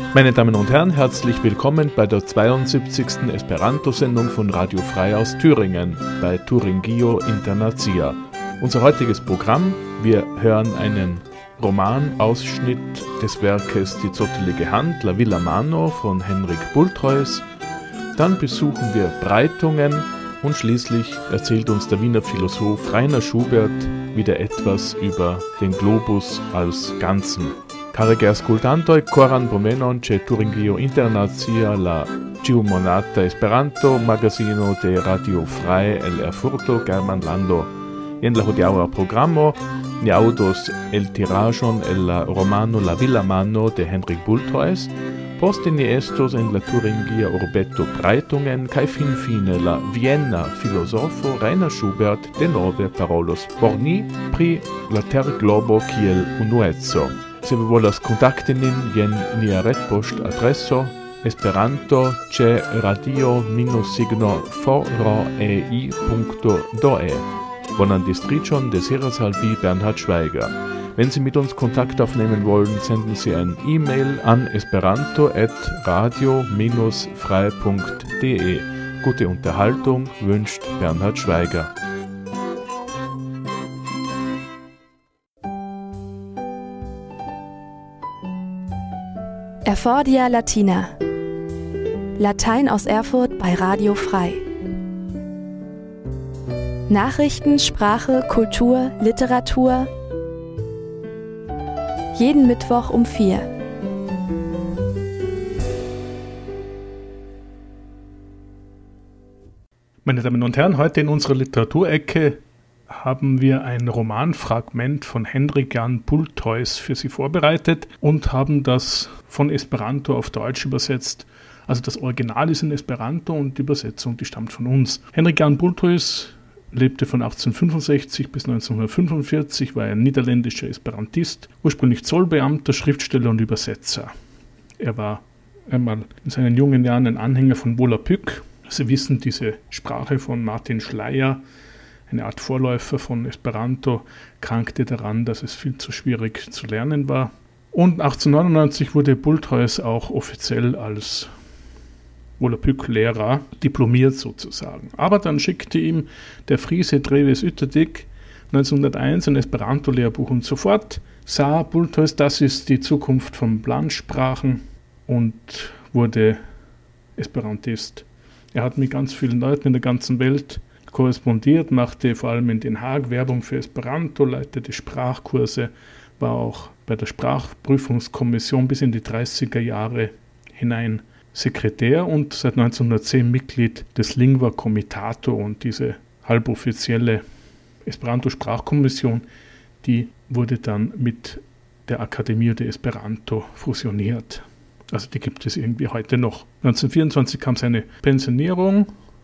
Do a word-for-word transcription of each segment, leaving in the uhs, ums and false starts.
Meine Damen und Herren, herzlich willkommen bei der zweiundsiebzigsten Esperanto-Sendung von Radio Frei aus Thüringen bei Thuringio Internacia. Unser heutiges Programm: Wir hören einen Romanausschnitt des Werkes Die zottelige Hand, La Villa Mano von Henrik Bulthuis. Dann besuchen wir Breitungen und schließlich erzählt uns der Wiener Philosoph Rainer Schubert wieder etwas über den Globus als Ganzen. Cari che ascoltantoi, coran pomenon c'è Thuringio Internacia, la ciumonata Esperanto, magazino de Radio Frei el Erfurto, Germanlando. En la hodiaŭa programo ni aŭdos eltiraĵon el la romano La Villa Mano de Henrik Bulthuis, poste ni estos en la thuringia urbeto Breitungen kaj finfine la vienna filozofo Rainer Schubert denove parolos por ni pri la terglobo kiel unueco. Se vi volas kontakti nin jen nia retpoŝtadreso esperanto ĉe radio signo forei punkto de. Bonan districon deseras al vi Bernhard Schweiger. Wenn Sie mit uns Kontakt aufnehmen wollen, senden Sie ein E-Mail an esperanto at radio frei punkt de. Gute Unterhaltung wünscht Bernhard Schweiger. Erfordia Latina. Latein aus Erfurt bei Radio Frei. Nachrichten, Sprache, Kultur, Literatur. Jeden Mittwoch um vier. Meine Damen und Herren, heute in unserer Literaturecke haben wir ein Romanfragment von Henrik Jan Bulthuis für Sie vorbereitet und haben das von Esperanto auf Deutsch übersetzt. Also das Original ist in Esperanto und die Übersetzung, die stammt von uns. Henrik Jan Bulthuis lebte von achtzehnhundertfünfundsechzig bis neunzehnhundertfünfundvierzig, war ein niederländischer Esperantist, ursprünglich Zollbeamter, Schriftsteller und Übersetzer. Er war einmal in seinen jungen Jahren ein Anhänger von Volapük. Sie wissen, diese Sprache von Martin Schleyer, eine Art Vorläufer von Esperanto, krankte daran, dass es viel zu schwierig zu lernen war. Und achtzehnhundertneunundneunzig wurde Bulthuis auch offiziell als Volapük-Lehrer diplomiert sozusagen. Aber dann schickte ihm der Friese Treves Uterdik neunzehnhunderteins ein Esperanto-Lehrbuch und sofort sah Bulthuis, das ist die Zukunft von Blanchsprachen, und wurde Esperantist. Er hat mit ganz vielen Leuten in der ganzen Welt korrespondiert, machte vor allem in Den Haag Werbung für Esperanto, leitete Sprachkurse, war auch bei der Sprachprüfungskommission bis in die dreißiger Jahre hinein Sekretär und seit neunzehnhundertzehn Mitglied des Lingua Comitato, und diese halboffizielle Esperanto-Sprachkommission, die wurde dann mit der Academia de Esperanto fusioniert. Also die gibt es irgendwie heute noch. neunzehnhundertvierundzwanzig kam seine Pensionierung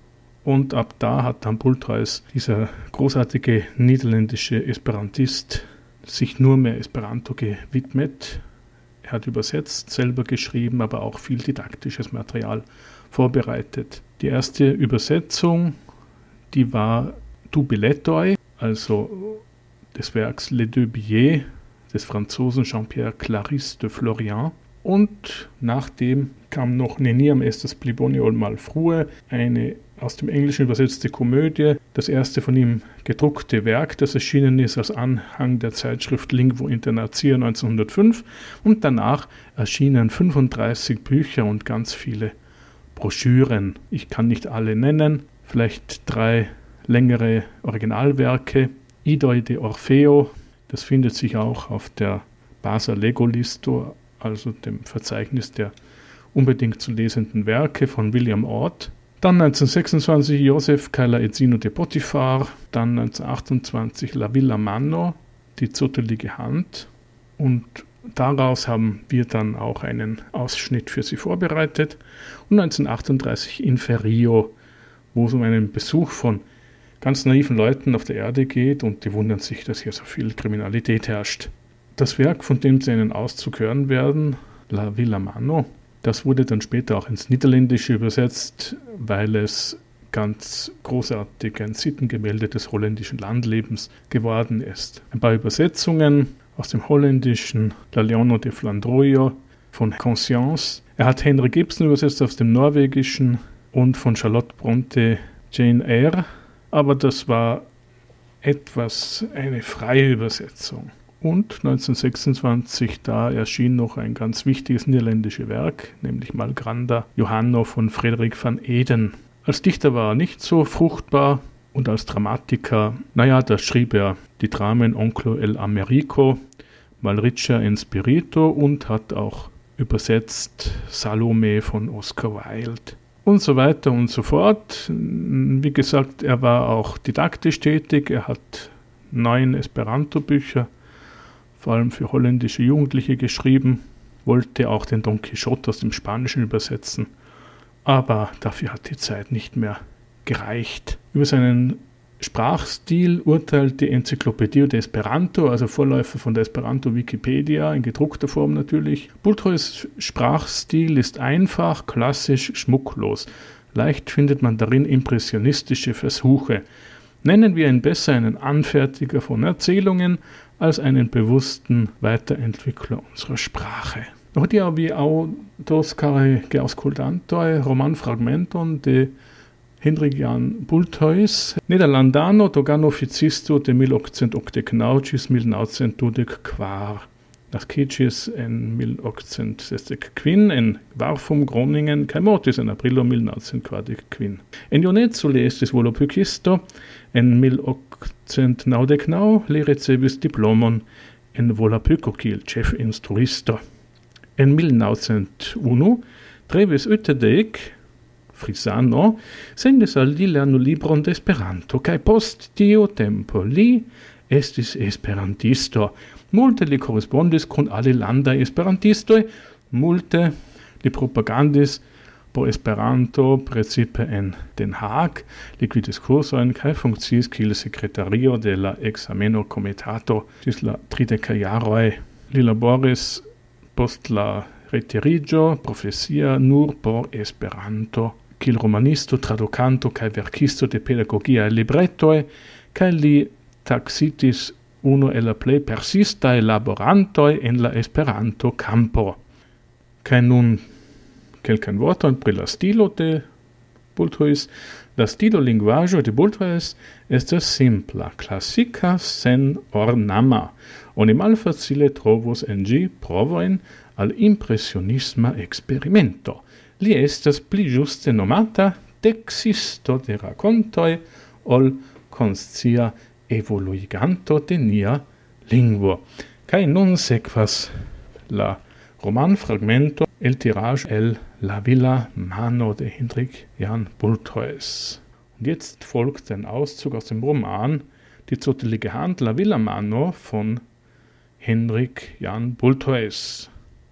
und ab da hat dann Bulthuis, dieser großartige niederländische Esperantist, sich nur mehr Esperanto gewidmet. Er hat übersetzt, selber geschrieben, aber auch viel didaktisches Material vorbereitet. Die erste Übersetzung, die war Du Billetoi, also des Werks Les Deux Billets des Franzosen Jean-Pierre Clarisse de Florian. Und nachdem kam noch Neniam estes plibone ol mal frue, eine aus dem Englischen übersetzte Komödie, das erste von ihm gedruckte Werk, das erschienen ist als Anhang der Zeitschrift Lingua Internacia neunzehnhundertfünf, und danach erschienen fünfunddreißig Bücher und ganz viele Broschüren. Ich kann nicht alle nennen, vielleicht drei längere Originalwerke. Idoi de Orfeo, das findet sich auch auf der Basa Legolisto, also dem Verzeichnis der unbedingt zu lesenden Werke von William Ord. Dann neunzehnhundertsechsundzwanzig Joseph Caila Ezzino de Potifar, dann neunzehnhundertachtundzwanzig La Villa Mano, die zottelige Hand, und daraus haben wir dann auch einen Ausschnitt für Sie vorbereitet. Und neunzehnhundertachtunddreißig Inferio, wo es um einen Besuch von ganz naiven Leuten auf der Erde geht und die wundern sich, dass hier so viel Kriminalität herrscht. Das Werk, von dem Sie einen Auszug hören werden, La Villa Mano, das wurde dann später auch ins Niederländische übersetzt, weil es ganz großartig ein Sittengemälde des holländischen Landlebens geworden ist. Ein paar Übersetzungen aus dem Holländischen, La Leono de Flandroio, von Conscience. Er hat Henrik Ibsen übersetzt aus dem Norwegischen und von Charlotte Brontë Jane Eyre, aber das war etwas eine freie Übersetzung. Und neunzehnhundertsechsundzwanzig, da erschien noch ein ganz wichtiges niederländisches Werk, nämlich Malgranda Johanna von Frederik van Eeden. Als Dichter war er nicht so fruchtbar und als Dramatiker, naja, da schrieb er die Dramen Onclo el Americo, Malricia in Spirito und hat auch übersetzt Salome von Oscar Wilde und so weiter und so fort. Wie gesagt, er war auch didaktisch tätig, er hat neun Esperanto-Bücher, vor allem für holländische Jugendliche geschrieben, wollte auch den Don Quixote aus dem Spanischen übersetzen, aber dafür hat die Zeit nicht mehr gereicht. Über seinen Sprachstil urteilt die Enzyklopädie de Esperanto, also Vorläufer von der Esperanto-Wikipedia, in gedruckter Form natürlich. Bulthois Sprachstil ist einfach, klassisch, schmucklos. Leicht findet man darin impressionistische Versuche. Nennen wir ihn besser einen Anfertiger von Erzählungen als einen bewussten Weiterentwickler unserer Sprache. Hodiaŭ vi aŭdos kaj geaŭskultantoj romanfragmenton de Hendrik Jan Bulthuis, nederlandano togan oficisto de mil okcent okdeknaŭ ĝis mil naŭcent dudek kvar. Naskiĝis en mil okcent sesdek kvin en Varfum, Groningen, kaj mortis en aprilo mil naŭcent kvardek kvin. En juneco li estis volopukisto, en mil okcent naŭdek naŭ li ricevis diplomon en Volapuko kiel ĉefinstruisto. En mil naŭcent unu Trevis Uttedek, frisano, sendis al li lernolibron de Esperanto, kaj post tiu tempo li estis esperantisto. Multe li korespondis kun alilandaj esperantistoj, multe li propagandis por Esperanto, precipe en Den Haag, li gvidis kursojn kaj funkciis kiel sekretario de la ekzameno komitato ĝis la tridekaj jaroj. Li laboris post la retiriĝo profesia nur por Esperanto, kiel romanisto, tradukanto kaj verkisto de pedagogiaj libretoj, kaj li taksitis unu el la plej persistaj laborantoj en la Esperanto-kampo. Kaj nun kelkajn vortojn pri la stilo de Bulthuis. La stilo lingvaĵo de Bulthuis estas simpla, klasika, sen ornama. Oni malfacile trovos en ĝi provojn al impresionisma eksperimento. Li estas pli ĝuste nomata teksisto de rakontoj ol konscia evoluiganto de nia lingvo. Kaj nun sekvas la romanfragmento el tiraĵo el La Villa Mano de Hendrik Jan Bulthuis. Und jetzt folgt ein Auszug aus dem Roman Die zottlige Hand La Villa Mano von Hendrik Jan Bulthuis.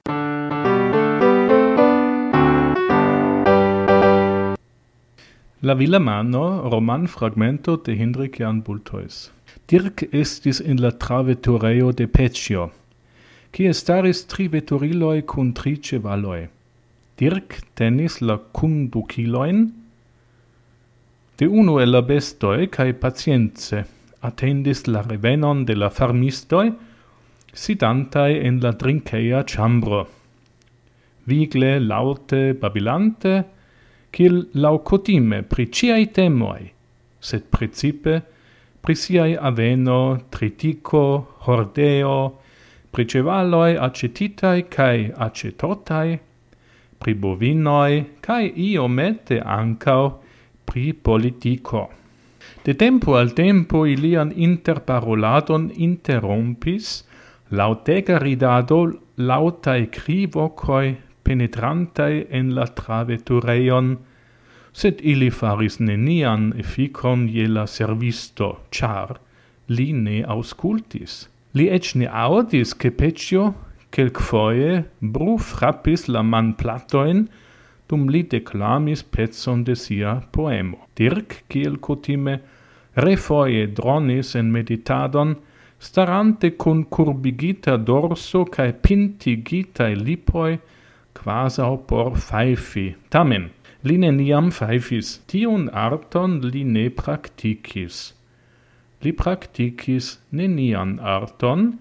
La Villa Mano, romanfragmento de Hendrik Jan Bulthuis. Dirk estis in la traveturejo de Peccio, kie staris tri veturiloj kun tri ĉevaloj. Dirk tenis la kundukilojn de unu el la bestoj kaj pacience atendis la revenon de la farmistoj, sidantaj en la drinkeja ĉambro. Vigle laŭte babilante, kiel laŭkutime pri ĉiaj temoj, sed precipe pri siaj aveno, tritiko, hordeo, pri ĉevaloj aĉetitaj kaj aĉetotaj, pri bovinoj kaj iomete ankaŭ pri politiko. De tempo al tempo ilian interparoladon interrompis, laŭtega ridado, laŭtaj krivokoj penetrantaj en la traveturejon, sed ili faris nenian efikon je la servisto, ĉar li ne aŭskultis. Li eĉ ne aŭdis, ke Peccio kelkfoje brufrapis la manplatojn, dum li deklamis pecon de sia poemo. Dirk, kiel kutime, refoje dronis en meditadon, starante kun kurbigita dorso kaj pintigitaj lipoj, quasau por fajfi. Tamen, li neniam fajfis, tiun arton li ne praktikis. Li praktikis nenian arton,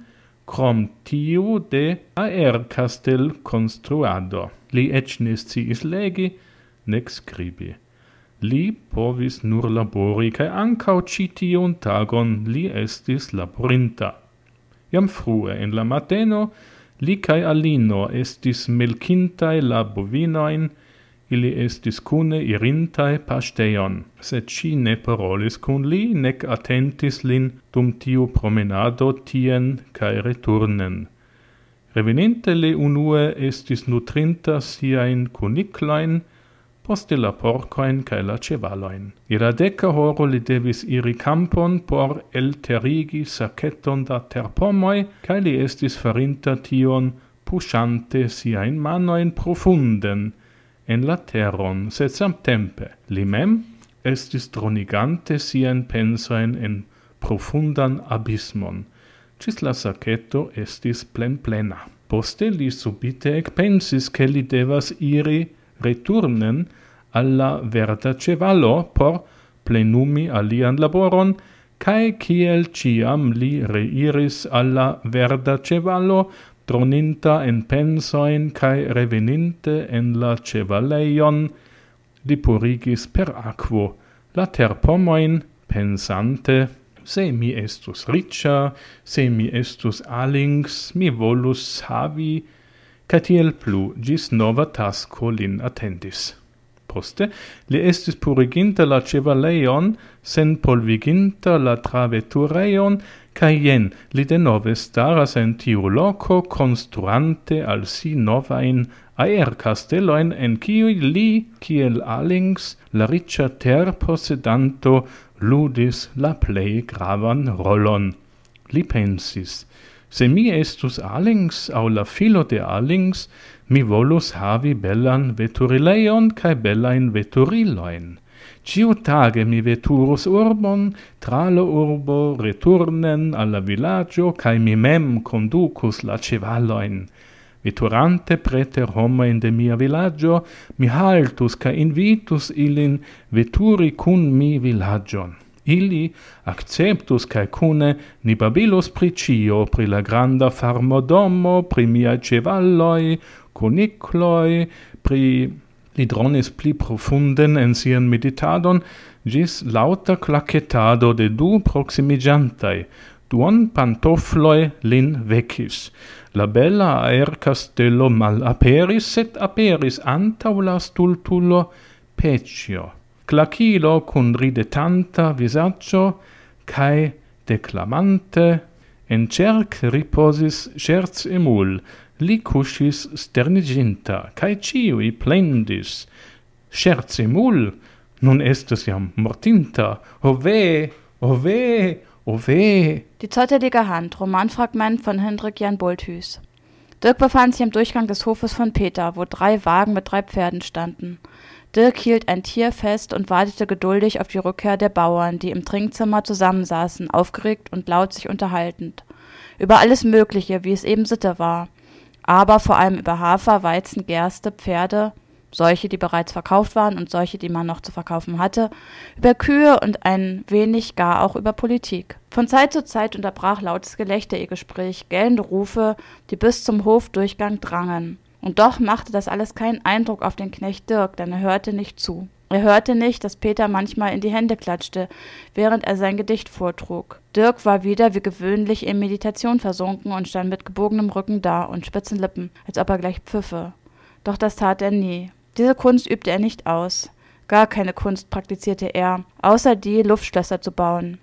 crom tiu de aer castel construado. Li ec ne sciis legi, nec scribi. Li povis nur labori, cae ancau citiun tagon li estis laborinta. Iam frue en la mateno, li cae Alino estis melcintae la bovinoin, ili estis cune irintae pasteion, sed ci ne parolis cun li, nec attentis lin dum tiu promenado tien cae returnen. Reveninte li unue estis nutrinta siain cunicloin, poste la porcoin cae la cevaloin. Ira deca horo li devis iri campon por elterigi saceton da terpomoi, cae li estis farinta tion pushante siain manoin profunden, en la terron, sed samtempe. Li mem estis dronigante sian pensoin en profundan abismon, cis la saceto estis plen plena. Poste li subite ec pensis che li devas iri returnen alla verda cevalo por plenumi alian laboron, cae ciel ciam li reiris alla verda cevalo, droninta en pensoin cae reveninte en la cevaleion, li purigis per aquo la terpomoin, pensante, se mi estus ricia, se mi estus alings, mi volus havi, ca tiel plu gis nova tasco lin attendis. Poste, li estis puriginta la cevaleion, sen polviginta la travetureion, ca jen li denove staras en tiu loco construante al si novain aer casteloin, en ciui li, kiel alings, la ricia ter possedanto, ludis la plei gravan rolon. Li pensis, se mi estus alings au la filo de alings, mi volus havi bellan veturileion cae bellain veturiloin. Ciu tage mi veturus urbon, tra la urbo returnen alla villaggio, cae mi mem conducus la cevaloin. Veturante preter homoin de mia villaggio, mi haltus cae invitus ilin veturi cun mi villagion. Ili acceptus cae cune ni babilus pri cio, pri la granda farmodomo, pri miae cevalloi, cunicloi, pri... Li dronis pli profunden en sian meditadon, gis lauta clacetado de du proximigiantai, duon pantofloi lin vecis. La bella aer castello mal aperis, set aperis antau la stultulo pecio. Clacilo cun ridetanta visaggio, cae declamante, en cerc riposis scherz emul, li cuscis sterniginta, cae ciui plendis. Scherz emul, nun estes jam mortinta, o weh, o weh, o weh. Die zottelige Hand, Romanfragment von Hendrik Jan Bulthus. Dirk befand sich am Durchgang des Hofes von Peter, wo drei Wagen mit drei Pferden standen. Dirk hielt ein Tier fest und wartete geduldig auf die Rückkehr der Bauern, die im Trinkzimmer zusammensaßen, aufgeregt und laut sich unterhaltend. Über alles Mögliche, wie es eben Sitte war. Aber vor allem über Hafer, Weizen, Gerste, Pferde, solche, die bereits verkauft waren und solche, die man noch zu verkaufen hatte, über Kühe und ein wenig gar auch über Politik. Von Zeit zu Zeit unterbrach lautes Gelächter ihr Gespräch, gellende Rufe, die bis zum Hofdurchgang drangen. Und doch machte das alles keinen Eindruck auf den Knecht Dirk, denn er hörte nicht zu. Er hörte nicht, dass Peter manchmal in die Hände klatschte, während er sein Gedicht vortrug. Dirk war wieder wie gewöhnlich in Meditation versunken und stand mit gebogenem Rücken da und spitzen Lippen, als ob er gleich pfiffe. Doch das tat er nie. Diese Kunst übte er nicht aus. Gar keine Kunst praktizierte er, außer die, Luftschlösser zu bauen.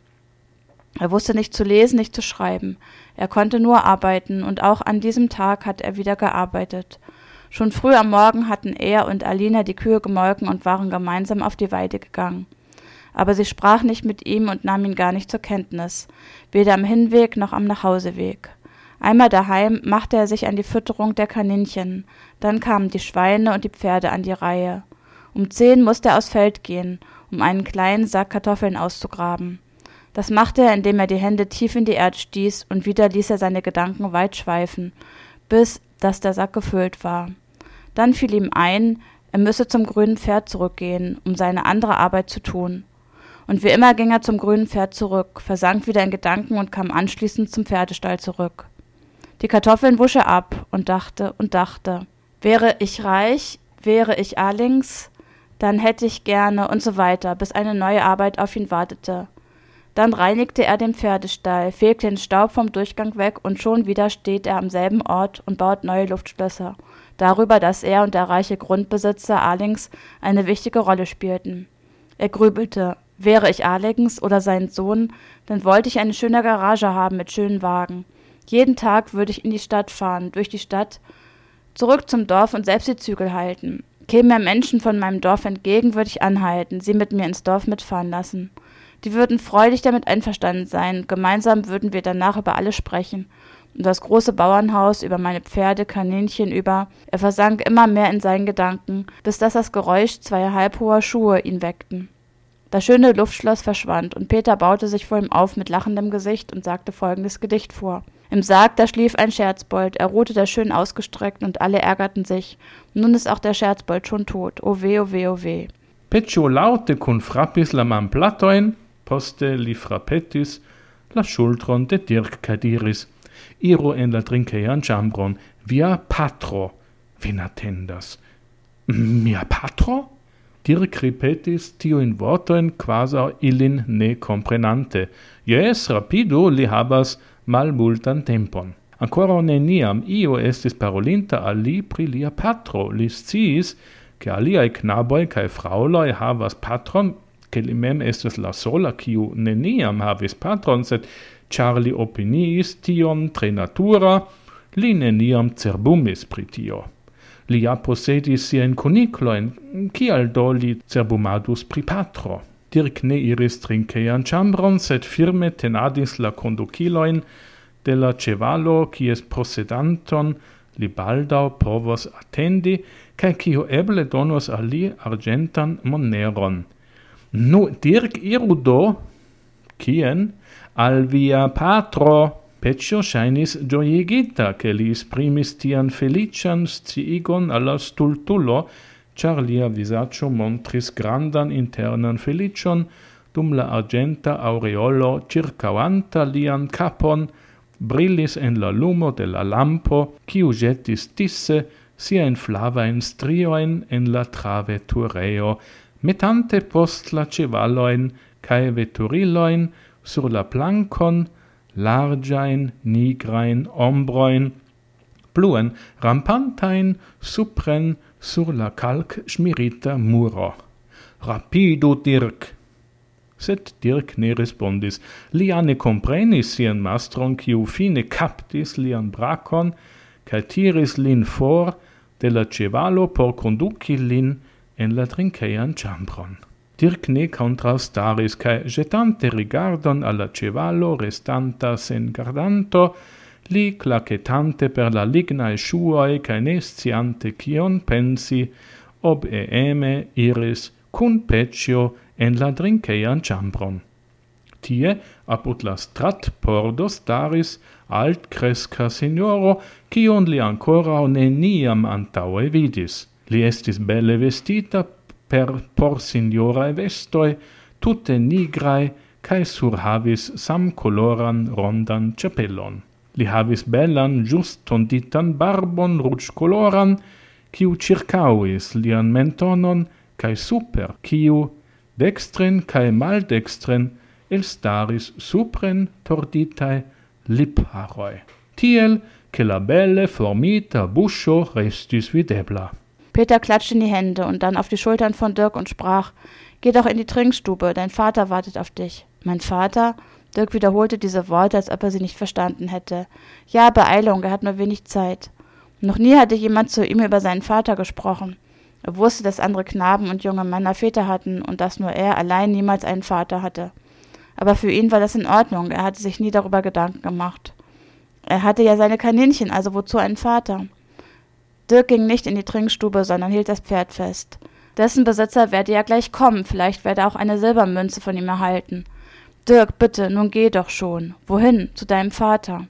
Er wusste nicht zu lesen, nicht zu schreiben. Er konnte nur arbeiten, und auch an diesem Tag hatte er wieder gearbeitet. Schon früh am Morgen hatten er und Alina die Kühe gemolken und waren gemeinsam auf die Weide gegangen. Aber sie sprach nicht mit ihm und nahm ihn gar nicht zur Kenntnis, weder am Hinweg noch am Nachhauseweg. Einmal daheim machte er sich an die Fütterung der Kaninchen, dann kamen die Schweine und die Pferde an die Reihe. Um zehn musste er aufs Feld gehen, um einen kleinen Sack Kartoffeln auszugraben. Das machte er, indem er die Hände tief in die Erde stieß, und wieder ließ er seine Gedanken weit schweifen, bis dass der Sack gefüllt war. Dann fiel ihm ein, er müsse zum grünen Pferd zurückgehen, um seine andere Arbeit zu tun. Und wie immer ging er zum grünen Pferd zurück, versank wieder in Gedanken und kam anschließend zum Pferdestall zurück. Die Kartoffeln wusch er ab und dachte und dachte. Wäre ich reich, wäre ich Alings, dann hätte ich gerne und so weiter, bis eine neue Arbeit auf ihn wartete. Dann reinigte er den Pferdestall, fegte den Staub vom Durchgang weg und schon wieder steht er am selben Ort und baut neue Luftschlösser, darüber, dass er und der reiche Grundbesitzer Alings eine wichtige Rolle spielten. Er grübelte, wäre ich Alings oder sein Sohn, dann wollte ich eine schöne Garage haben mit schönen Wagen. Jeden Tag würde ich in die Stadt fahren, durch die Stadt, zurück zum Dorf und selbst die Zügel halten. Kämen mir Menschen von meinem Dorf entgegen, würde ich anhalten, sie mit mir ins Dorf mitfahren lassen. Die würden freudig damit einverstanden sein, gemeinsam würden wir danach über alles sprechen. Und das große Bauernhaus, über meine Pferde, Kaninchen, über... Er versank immer mehr in seinen Gedanken, bis dass das Geräusch zweier halbhoher Schuhe ihn weckten. Das schöne Luftschloss verschwand, und Peter baute sich vor ihm auf mit lachendem Gesicht und sagte folgendes Gedicht vor. Im Sarg, da schlief ein Scherzbold, er ruhte da schön ausgestreckt, und alle ärgerten sich. Nun ist auch der Scherzbold schon tot, o weh, o weh, o weh. Peccio laute cum frappis la man platoin, poste li frappetis, la schultron de Dirk cadiris, iro en la trinceian chambron, via patro, ven attendas. Mia patro? Dirk ripetis tioin vortoin quasi illin ne comprenante. Jes, rapido li habas malmultan tempon. Ancora neniam io estis parolinta al li pri lia patro, li sciis, che aliae knaboi cae frauloi havas patron, che li mem estes la sola quiu neniam havis patron, sed char li opiniis tion tre natura, li neniam cerbumis pri tio. Li ja possedis sien cunicloin, cial do li cerbumadus pri patro. Dirk ne iris trinceian chambron, sed firme tenadis la conduciloin de la cevalo, quies possedanton li baldau povos attendi, cae cio eble donos a li argentan moneron. Nu, Dirk iru do, cien, al via patro. Peccio shainis gioiegita, che li esprimis tian felician sciigon alla stultulo, char lia visaccio montris grandan internan felicion, dum la argenta aureolo circauanta lian capon, brillis en la lumo de la lampo, quiu jetis disse, sia in flavain strioin en la trave tureo, metante post la cevaloin, cae veturiloin, sur la plancon, largain, nigrain, ombroin, pluen, rampantain, supren, sur la calc smirita muro. Rapidu, Dirk! Sed Dirk ne respondis. Lia ne comprenis sian mastron, quiu fine captis lian bracon, cae tiris lin for de la cevalo por conduci lin en la trinceian chambron. Dirk ne contrastaris, cae jetante rigardon alla cevalo restanta sen gardanto, li clacetante per la lignae shuoi, cae ne sciante cion pensi, ob eeme iris cun Peccio en la trinceian chambron. Tie, apud la strat pordo staris alt cresca signoro, cion li ancora neniam antaue vidis. Li estis belle vestita, per por signorae vestoi, tutte nigrae, cae surhavis samcoloran rondan capellon. Li havis bellan just tonditan barbon ruĝcoloran, quiu circauis lian mentonon, cae super, quiu dextren cae maldextren elstaris supren torditae lipharoi. Tiel, che la belle formita buscio restis videbla. Peter klatschte in die Hände und dann auf die Schultern von Dirk und sprach, »Geh doch in die Trinkstube, dein Vater wartet auf dich.« »Mein Vater?« Dirk wiederholte diese Worte, als ob er sie nicht verstanden hätte. »Ja, Beeilung, er hat nur wenig Zeit.« Noch nie hatte jemand zu ihm über seinen Vater gesprochen. Er wusste, dass andere Knaben und junge Männer Väter hatten und dass nur er allein niemals einen Vater hatte. Aber für ihn war das in Ordnung, er hatte sich nie darüber Gedanken gemacht. Er hatte ja seine Kaninchen, also wozu einen Vater? Dirk ging nicht in die Trinkstube, sondern hielt das Pferd fest. Dessen Besitzer werde ja gleich kommen, vielleicht werde er auch eine Silbermünze von ihm erhalten. »Dirk, bitte, nun geh doch schon.« »Wohin? Zu deinem Vater.«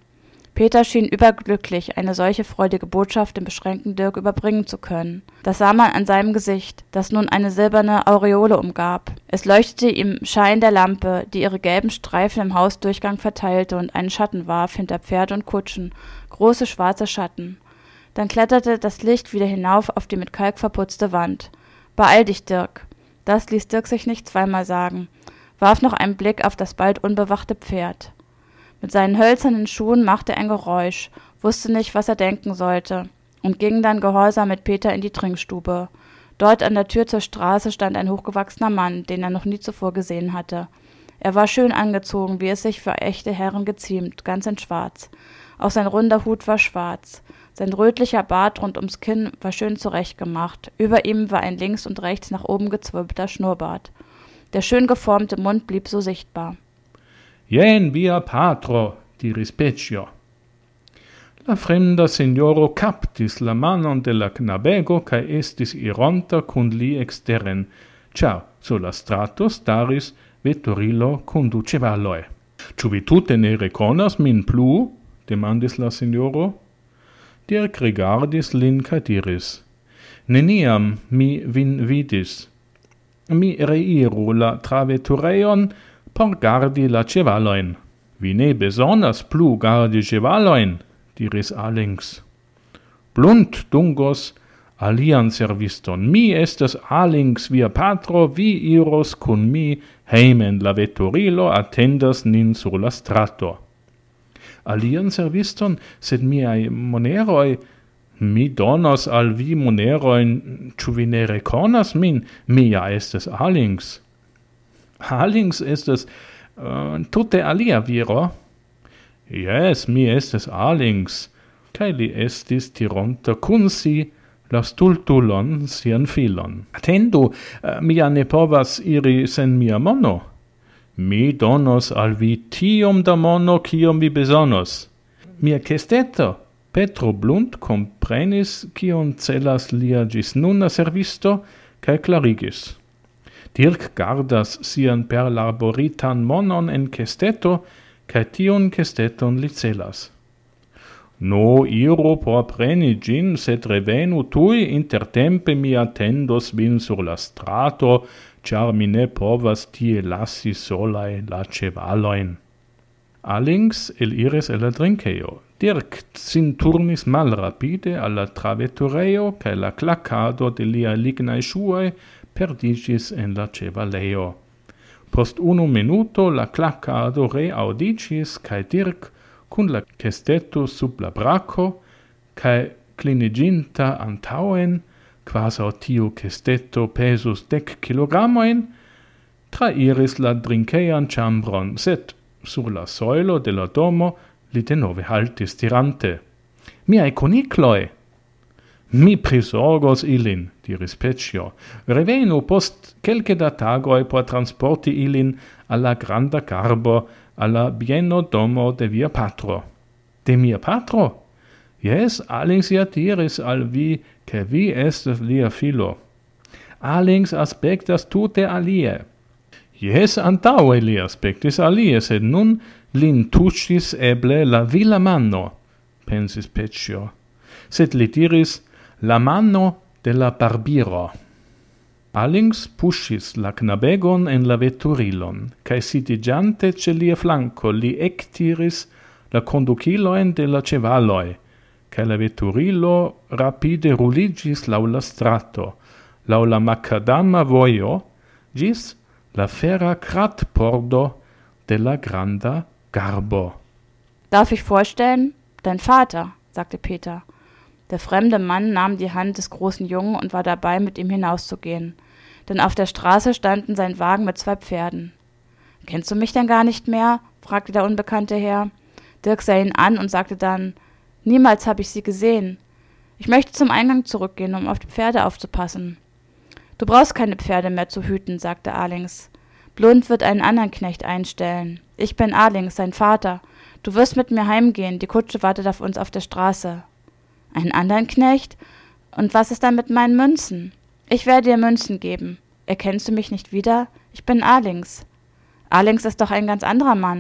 Peter schien überglücklich, eine solche freudige Botschaft dem beschränkten Dirk überbringen zu können. Das sah man an seinem Gesicht, das nun eine silberne Aureole umgab. Es leuchtete im Schein der Lampe, die ihre gelben Streifen im Hausdurchgang verteilte und einen Schatten warf hinter Pferd und Kutschen, große schwarze Schatten. Dann kletterte das Licht wieder hinauf auf die mit Kalk verputzte Wand. »Beeil dich, Dirk!« Das ließ Dirk sich nicht zweimal sagen, warf noch einen Blick auf das bald unbewachte Pferd. Mit seinen hölzernen Schuhen machte er ein Geräusch, wusste nicht, was er denken sollte, und ging dann gehorsam mit Peter in die Trinkstube. Dort an der Tür zur Straße stand ein hochgewachsener Mann, den er noch nie zuvor gesehen hatte. Er war schön angezogen, wie es sich für echte Herren geziemt, ganz in Schwarz. Auch sein runder Hut war schwarz. Sein rötlicher Bart rund ums Kinn war schön zurechtgemacht. Über ihm war ein links und rechts nach oben gezwirbelter Schnurrbart. Der schön geformte Mund blieb so sichtbar. Jen via patro, diris Peccio. La fremda signoro captis la manon de la knabego cae estis ironta cun li exteren, ciao, sola strato staris veturilo conducevaloi. Ciu vi tute ne reconas min plu? Demandis la signoro. Dirk rigardis lin cae diris, neniam mi vin vidis. Mi reiru la travetureion por gardi la cevaloin. Vi ne besonas plu gardi cevaloin, diris Alings. Blunt dungos alian serviston. Mi estas Alings via patro, vi iros cun mi heimen, la veturilo attendas nin sur la strato. Alian serviston, sed miai moneroi, mi donos al vi moneroin, ciu vi ne reconas min, mia estes Alings. Alings estes uh, tute alia viro? Yes, mi estes Alings, cae li estis tironta cun si la stultulon sian filon. Attendu, uh, mia ne povas iri sen mia mono. Mi donos al vi tiom da mono kiom vi besonos. Mia cesteto, Petro Blunt comprenis kion celas lia gis nuna servisto, cae clarigis. Dirk gardas sian perlarboritan monon en cesteto, cae tion cesteton li celas. No iro por preni gin, sed revenu tui, intertempe mi attendos vin sur la strato, char mi ne povas tie lassi solae la cevaloin. Alings eliris el la drinkeio. Dirk sin turnis mal rapide alla travetureio, cae la claccado de lia lignae schuae perdigis en la cevaleo. Post unu minuto la claccado reaudicis, cae Dirk, cun la cesteto sub la braco, cae cliniginta antauen, quasau tiu cesteto pesus dec kilogramoin, trairis la drinkeian chambron, sed sur la soilo de la domo li denove haltis dirante. Miai conicloi! Mi prisorgos ilin, diris Peccio. Revenu post kelke da tagoi por transporti ilin alla granda garbo, alla bieno domo de via patro. De mia patro? Yes, Alings ja diris al vi, che vi estes lia filo. Alings aspectas tute alie. Yes, antaue li aspectis alie, sed nun lin tucis eble la vila manno, pensis Peccio. Sed li diris, la mano de la barbiro. Alings puschis la knabegon en la veturilon, cae sitigiante ce lia flanco li ectiris la conduciloen de la cevaloi, cae la veturilo rapide ruligis lau la strato, lau la macadama voio, gis la ferra kratpordo de la granda garbo. »Darf ich vorstellen? Dein Vater«, sagte Peter. Der fremde Mann nahm die Hand des großen Jungen und war dabei, mit ihm hinauszugehen. Denn auf der Straße standen sein Wagen mit zwei Pferden. »Kennst du mich denn gar nicht mehr?« fragte der unbekannte Herr. Dirk sah ihn an und sagte dann, »Niemals habe ich Sie gesehen. Ich möchte zum Eingang zurückgehen, um auf die Pferde aufzupassen.« »Du brauchst keine Pferde mehr zu hüten«, sagte Alings. »Blunt wird einen anderen Knecht einstellen. Ich bin Alings, sein Vater. Du wirst mit mir heimgehen, die Kutsche wartet auf uns auf der Straße.« »Einen anderen Knecht? Und was ist dann mit meinen Münzen?« »Ich werde dir Münzen geben. Erkennst du mich nicht wieder? Ich bin Alings.« »Alings ist doch ein ganz anderer Mann.«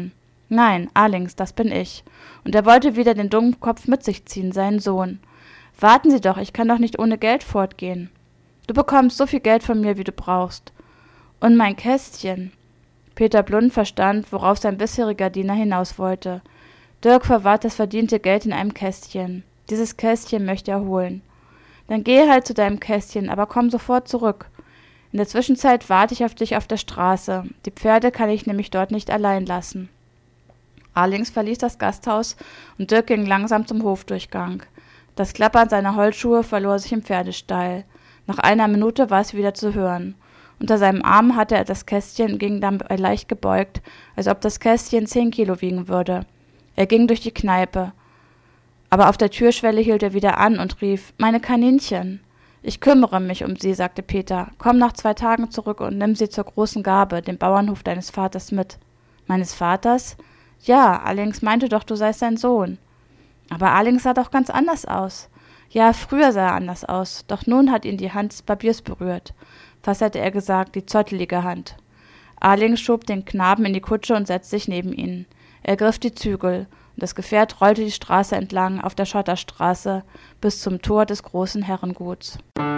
Nein, Arlings, das bin ich. Und er wollte wieder den Dummkopf mit sich ziehen, seinen Sohn. Warten Sie doch, ich kann doch nicht ohne Geld fortgehen. Du bekommst so viel Geld von mir, wie du brauchst. Und mein Kästchen. Peter Blund verstand, worauf sein bisheriger Diener hinaus wollte. Dirk verwahrt das verdiente Geld in einem Kästchen. Dieses Kästchen möchte er holen. Dann geh halt zu deinem Kästchen, aber komm sofort zurück. In der Zwischenzeit warte ich auf dich auf der Straße. Die Pferde kann ich nämlich dort nicht allein lassen. Arlings verließ das Gasthaus und Dirk ging langsam zum Hofdurchgang. Das Klappern seiner Holzschuhe verlor sich im Pferdestall. Nach einer Minute war es wieder zu hören. Unter seinem Arm hatte er das Kästchen und ging dabei leicht gebeugt, als ob das Kästchen zehn Kilo wiegen würde. Er ging durch die Kneipe. Aber auf der Türschwelle hielt er wieder an und rief, »Meine Kaninchen!« »Ich kümmere mich um sie«, sagte Peter. »Komm nach zwei Tagen zurück und nimm sie zur großen Gabe, dem Bauernhof deines Vaters, mit.« »Meines Vaters?« »Ja, Arlings meinte doch, du seist sein Sohn.« »Aber Arlings sah doch ganz anders aus.« »Ja, früher sah er anders aus, doch nun hat ihn die Hand des Barbiers berührt.« Fast hätte er gesagt, die zottelige Hand. Arlings schob den Knaben in die Kutsche und setzte sich neben ihn. Er griff die Zügel, und das Gefährt rollte die Straße entlang auf der Schotterstraße bis zum Tor des großen Herrenguts.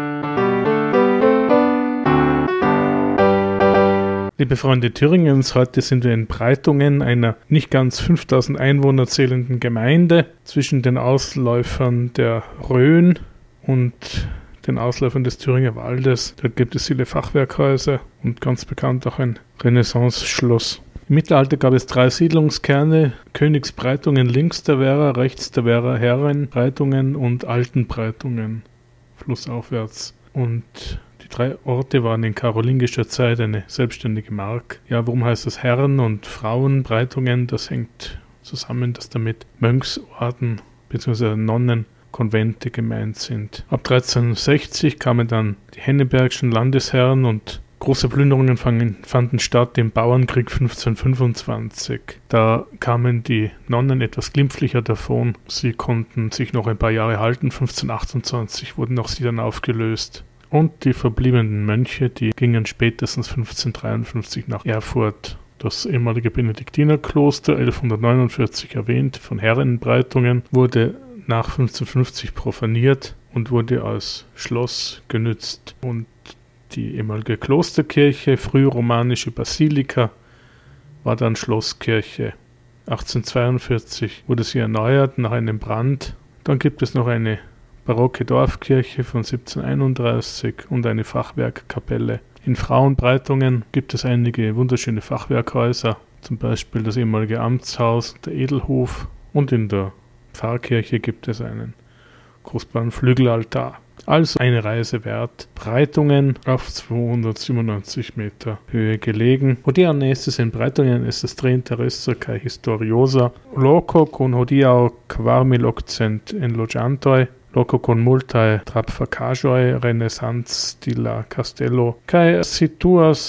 Liebe Freunde Thüringens, heute sind wir in Breitungen, einer nicht ganz fünftausend Einwohner zählenden Gemeinde zwischen den Ausläufern der Rhön und den Ausläufern des Thüringer Waldes. Dort gibt es viele Fachwerkhäuser und ganz bekannt auch ein Renaissance-Schloss. Im Mittelalter gab es drei Siedlungskerne: Königsbreitungen links der Werra, rechts der Werra Herrenbreitungen und Altenbreitungen, flussaufwärts. Und die drei Orte waren in karolingischer Zeit eine selbstständige Mark. Ja, warum heißt das Herren- und Frauenbreitungen? Das hängt zusammen, dass damit Mönchsorden bzw. Nonnen Konvente gemeint sind. Ab dreizehnhundertsechzig kamen dann die Hennebergschen Landesherren und große Plünderungen fanden statt im Bauernkrieg fünfzehnhundertfünfundzwanzig. Da kamen die Nonnen etwas glimpflicher davon. Sie konnten sich noch ein paar Jahre halten. fünfzehnhundertachtundzwanzig wurden auch sie dann aufgelöst. Und die verbliebenen Mönche, die gingen spätestens fünfzehnhundertdreiundfünfzig nach Erfurt. Das ehemalige Benediktinerkloster, elfhundertneunundvierzig erwähnt, von Herrenbreitungen, wurde nach fünfzehnhundertfünfzig profaniert und wurde als Schloss genützt. Und die ehemalige Klosterkirche, frühromanische Basilika, war dann Schlosskirche. achtzehnhundertzweiundvierzig wurde sie erneuert nach einem Brand. Dann gibt es noch eine barocke Dorfkirche von siebzehnhunderteinunddreißig und eine Fachwerkkapelle. In Frauenbreitungen gibt es einige wunderschöne Fachwerkhäuser, zum Beispiel das ehemalige Amtshaus, der Edelhof, und in der Pfarrkirche gibt es einen kostbaren Flügelaltar. Also eine Reise wert. Breitungen auf zweihundertsiebenundneunzig Meter Höhe gelegen. Hodiaŭ ne estas en Breitungen, estas tre interesa kaj historiosa loko kun hodiaŭ kvarmil okcent enloĝantoj, loko kun multaj trapfakaĵoj, renesanc-stila kastelo, kaj situas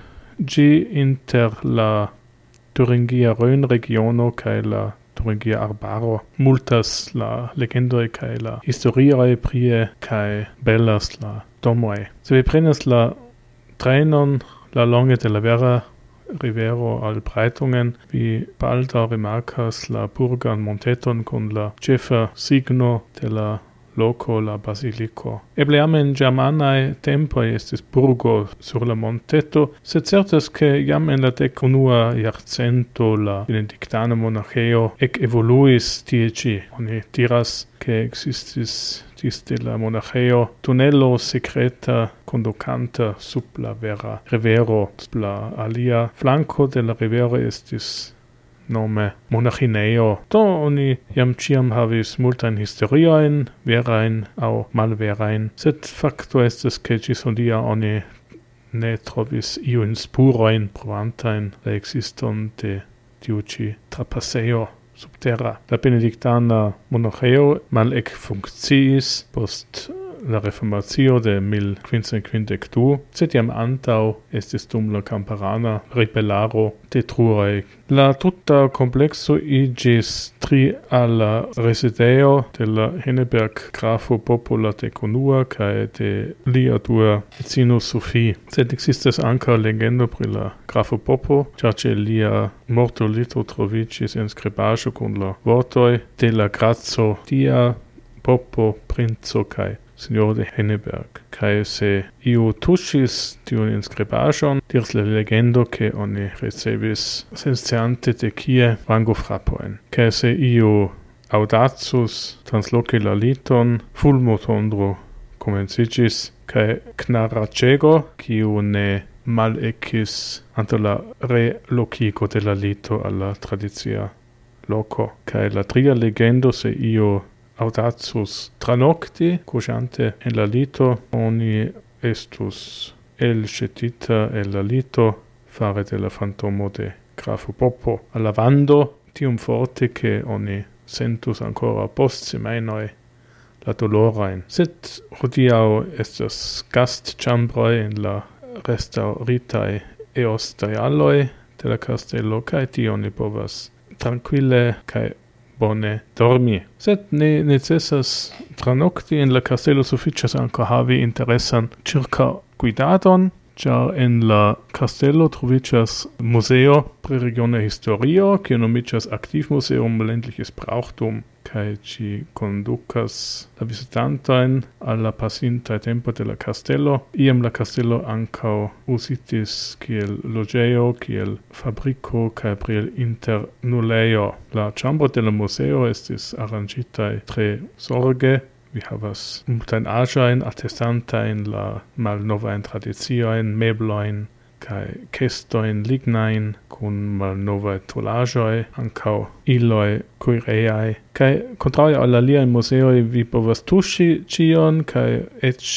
ĝi inter la Turingia Rhön-regiono kaj la Turingia Arbaro. Multas la legendoj kaj la historioj prie kaj belas la domoj. Se vi prenas la trajnon la longe de la Werra rivero al Breitungen, vi baldaŭ rimarkas la burgan monteton kun la ĉefa signo de la loko, la basiliko. Eble jam en ĝermanaj tempoj estis burgo sur la monteto, sed certas ke jam en la dekunua jarcento la benediktana monaĥejo ekevoluis tie ĉi. Oni diras ke ekzistis disde la monaĥejo tunelo sekreta kondukanta sub la Werra rivero. La alia flanko de la rivero estis nome monaĥinejo. Do oni jam ĉiam havis multajn historiojn, verajn aŭ malverajn, sed fakto estas ke ĝis hodiaŭ oni ne trovis iujn spurojn provantajn la ekziston de tiu ĉi trapasejo subterra. La benediktana monaĥejo malekfunkciis post la reformatio de mil quince quindec du, sed iam antau estis dum la kamparana ribelaro detruaj. La tuta complexo igis tri alla resideo de la Henneberg grafo Popola de Conua cae de lia dua edzino Sophie. Sed existas anca legendo pri la grafo Popo, charce lia morto lito trovicis en scribajo con la vortoi de la grazo dia Popo princo cae signor de Henneberg. Cae se iu tuŝis tiun inscribaĵon, diras la legendo ke oni ricevis sensciante de kie vangofrapojn. Cae se iu audacus transloki la liton, fulmotondro komenciĝis, cae knaracego, kiu ne malecis ante la relokigo de la lito al la tradicia loco. Cae la tria legendo se iu audacus tranocti, cuŝante en la lito, oni estus elŝetita el la lito fare de la fantomo de grafo Popo al la vando, tiom forte ke oni sentus ancora post semajnoj la dolorojn. Sed hodiaŭ estas gastĉambroj en la restaŭritaj eostajaloj de la kastelo, kaj tie oni povas trankvile kaj bone dormi. Sed ne necessas tranocti en la castello, suficias anca havi interesan circa guidadon, ĉar en la castello trovicias museo pri regiona historio, kiu nomiĝas Aktivmuseum ländliches Brauchtum, kaj ĝi kondukas la visitantojn al la pasintaj tempo de la castello. Iam la castello ankaŭ uzitis kiel loĝejo, kiel fabriko kaj pri internulejo. La ĉambro de la museo estis aranĝitaj tre zorge. Vi havas multajn aĵojn atestantajn la malnovajn tradiciojn, meblojn kaj kestojn lignajn kun malnovaj tolaĵoj, ankaŭ iloj kuireaj. Kaj kontraŭe al aliaj muzeoj vi povas tuŝi ĉion kaj eĉ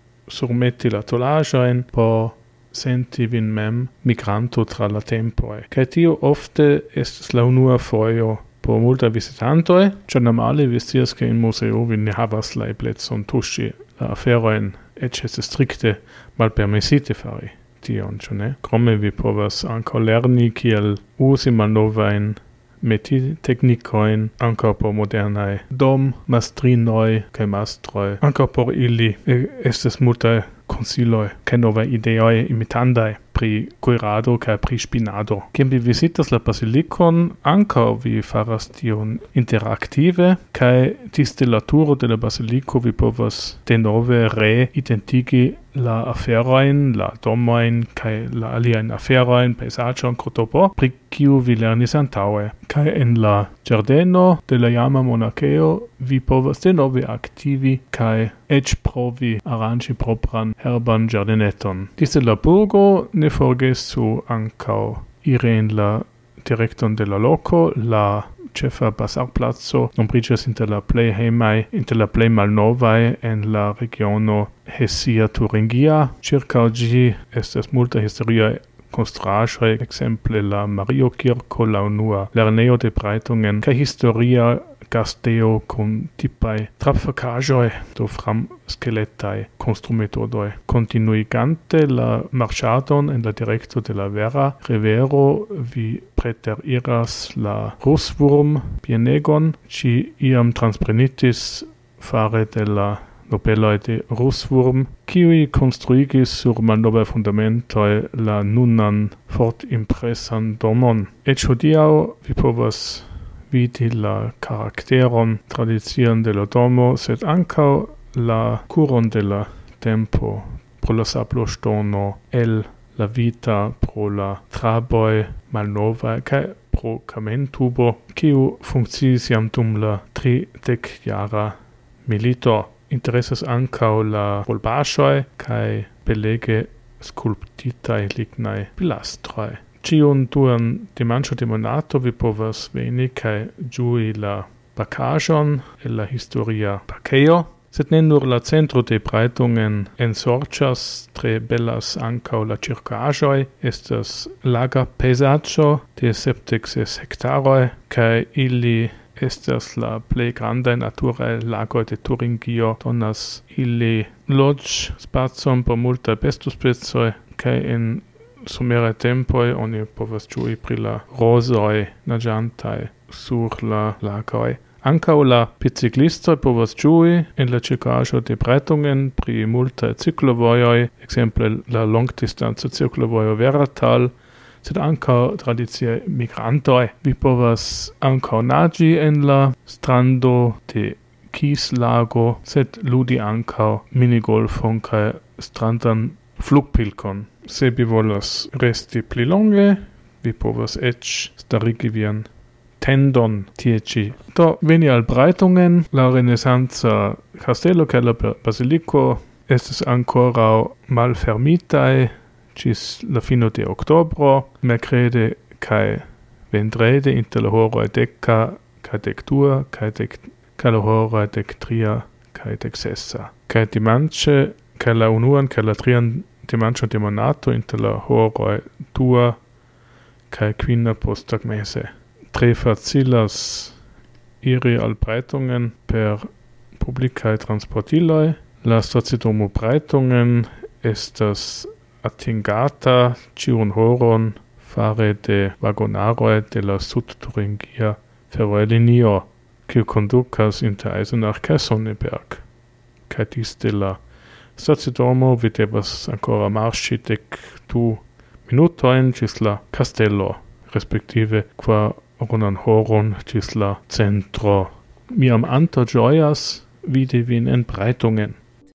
surmeti la tolaĵojn por senti vin mem migranto tra la tempoj. Kaj tio ofte estas la unua fojo por multa visitantoj, ĉar normale vi scias ke en museo vi ne havas la eblecon tuŝi la aferojn, eĉ estas strikte malpermesite fari tion, ĉu ne? Krome vi povas ankaŭ lerni kiel uzi malnovajn metiteknikojn, ankaŭ por modernaj dom-mastrinoj kaj mastroj. Ankaŭ por ili estas multaj konsiloj kaj novaj ideoj imitandaj pri kuirado kaj pri spinado. Kiam vi visitas la basilikon, ankaŭ vi faras tion interaktive, kaj disde la turo de la basiliko vi povas denove reidenttigi la aferojn, la domojn kaj la aliajn aferojn, pejzaĝon, krotopo, pri kiu vi lernis antaŭe. Kaj en la ĝardeno de la iama monaĥejo vi povas denove aktivi kaj eĉ provi aranĝi propran herban ĝardeneton. Disde la burgo ne forgesu ankaŭ iri en la direkton de la loko, la ĉefa bazarplaco nombriĝas inter la plej hejmaj, inter la plej malnovaj en la regiono Hesia-Turingia. Ĉirkaŭ ĝi estas multaj historiaj konstruaĵoj, ekzemple la Mario-kirko, la unua lernejo de Breitungen, kaj historia gasteo kun tipaj trapfakaĵoj do framskeletaj konstrumetodoj. Kontinuigante la marŝadon en la direkto de la vera rivero vi preteriras la Russwurm-bienegon. Ĝi iam transprenitis fare de la nobeloj de Russwurm, kiuj konstruigis sur malnovaj fundamentoj la nunan fortimpresan domon. Eĉ hodiaŭ vi povas vidi la karakteron tradician de la domo, sed ankaŭ la kuron de la tempo pro la sabloŝtono, el la vita pro la traboj malnovaj kaj pro kamentubo, kiu funkciis jam dum la tridekjara milito. Interesas ankaŭ la volbaĵoj kaj belege skulptitaj lignaj pilastroj. Ĉiun duan dimanĉo de monato vi povas veni kaj ĝui la bakaĵon el la historia bakejo, sed ne nur la centro de Breitungen ensorĉas, tre belas ankaŭ la ĉirkaĵoj, estas laga pejzaĝo de sepdek ses hektaroj kaj ili estas la plej grandaj naturaj lagoj de Turingio, donas ili loĝ-spacon por multaj bestospecoj, kaj en someraj tempoj oni povas ĝui pri la rozoj naĝantaj sur la lagoj. Ankaŭ la biciklistoj povas ĝui en la ĉirkaŭaĵo de Breitungen pri multaj ciklovojoj, ekzemple la longdistanca ciklovojo Werratal, sed ankaŭ tradicie migrantoj. Vi povas ankaŭ naĝi en la strando de Kislago, sed ludi ankaŭ minigolfon kaj strandan flugpilkon. Se vi volas resti pli longe, vi povas eĉ starigi vian tendon tie ĉi. Do veni al Breitungen, la renesanca kastelo kaj la baziliko estas ankoraŭ malfermitaj ĝis la fino de oktobro, merkrede kaj vendrede inter la horoj deka kaj dek dua kaj dek kaj la horoj dek tria kaj dek sesa. Kaj dimanĉe kaj la unuan kaj la trian dimanĉon de monato inter la horoj dua kaj kvina posttagmeze. Tre facilas iri al Breitungen per publikaj transportiloj. La stacidomo Breitungen estas atingata ĉiun horon fare de vagonaroj de la Sud-Turingia fervojlinio, kiu kondukas inter Eisenach kaj Sonneberg. Kaj disde la stacidomo vi devas ankoraŭ marŝi dek du minutojn ĝis la kastelo, respektive kvaronan horon ĝis la centro. Mi am antaŭ ĝojas vidi vin en Breitungen.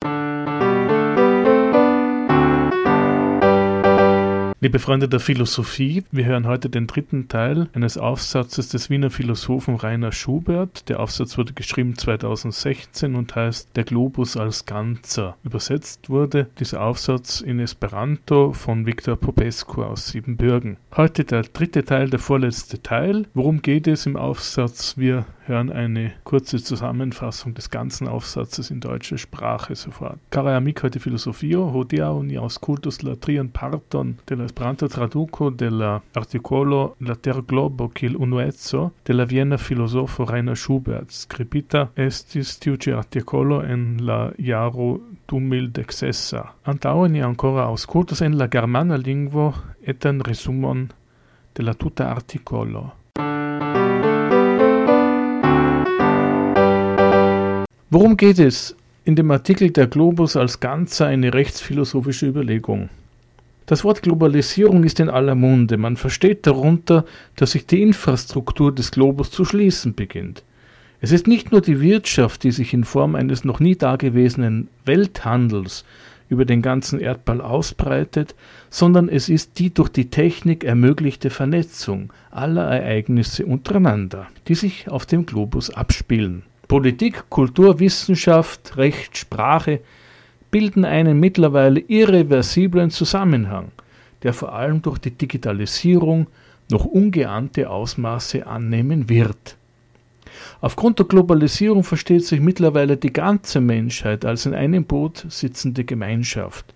Liebe Freunde der Philosophie, wir hören heute den dritten Teil eines Aufsatzes des Wiener Philosophen Rainer Schubert. Der Aufsatz wurde geschrieben zweitausendsechzehn und heißt Der Globus als Ganzer. Übersetzt wurde dieser Aufsatz in Esperanto von Victor Popescu aus Siebenbürgen. Heute der dritte Teil, der vorletzte Teil. Worum geht es im Aufsatz? Wir hören eine kurze Zusammenfassung des ganzen Aufsatzes in deutscher Sprache sofort. Cara amico de filosofio, hodiaŭ ni aŭskultos la trian parton de la Esperanta traduko de la artikolo La Terglobo kiel unueco de la viena filozofo Rainer Schubert. Skribita estis tiu ĉi artikolo en la jaro du mil dek sesa. Antaŭe ni ankoraŭ aŭskultos en la germana lingvo etan resumon de la tuta artikolo. Worum geht es in dem Artikel Der Globus als Ganzer, eine rechtsphilosophische Überlegung? Das Wort Globalisierung ist in aller Munde. Man versteht darunter, dass sich die Infrastruktur des Globus zu schließen beginnt. Es ist nicht nur die Wirtschaft, die sich in Form eines noch nie dagewesenen Welthandels über den ganzen Erdball ausbreitet, sondern es ist die durch die Technik ermöglichte Vernetzung aller Ereignisse untereinander, die sich auf dem Globus abspielen. Politik, Kultur, Wissenschaft, Recht, Sprache bilden einen mittlerweile irreversiblen Zusammenhang, der vor allem durch die Digitalisierung noch ungeahnte Ausmaße annehmen wird. Aufgrund der Globalisierung versteht sich mittlerweile die ganze Menschheit als in einem Boot sitzende Gemeinschaft.